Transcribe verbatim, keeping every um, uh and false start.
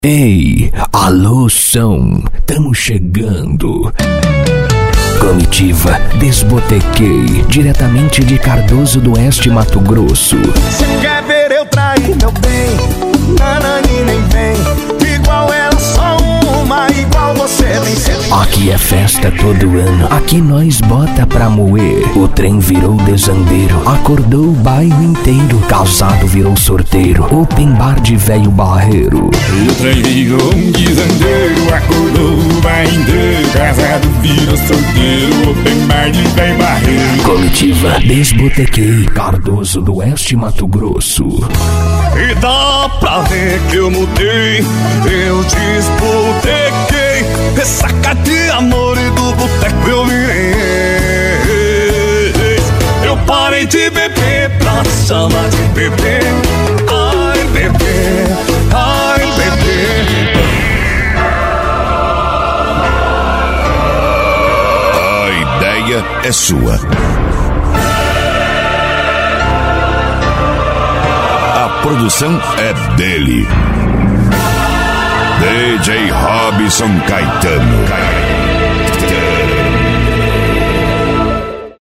Ei, alô som, tamo chegando. Comitiva Desbotequei, diretamente de Cardoso do Oeste, Mato Grosso. Cê quer ver eu trair meu bem? Nanani nem vem. Igual ela, só uma, igual você tem ser. Aqui é festa todo ano, aqui nós bota pra moer. O trem virou desandeiro, acordou o bairro inteiro. Casado virou sorteiro, open bar de velho barreiro. O trem virou um desandeiro, acordou o bairro inteiro. Casado virou sorteiro, open bar de velho barreiro. Comitiva Desbotequei, Cardoso do Oeste, Mato Grosso. E dá pra ver que eu mudei, eu desbotequei. Ressaca de amor e do boteco eu virei. Eu parei de beber pra chamar de bebê. Ai, bebê, ai, bebê. A ideia é sua. A produção é dele. D J Robson Caetano.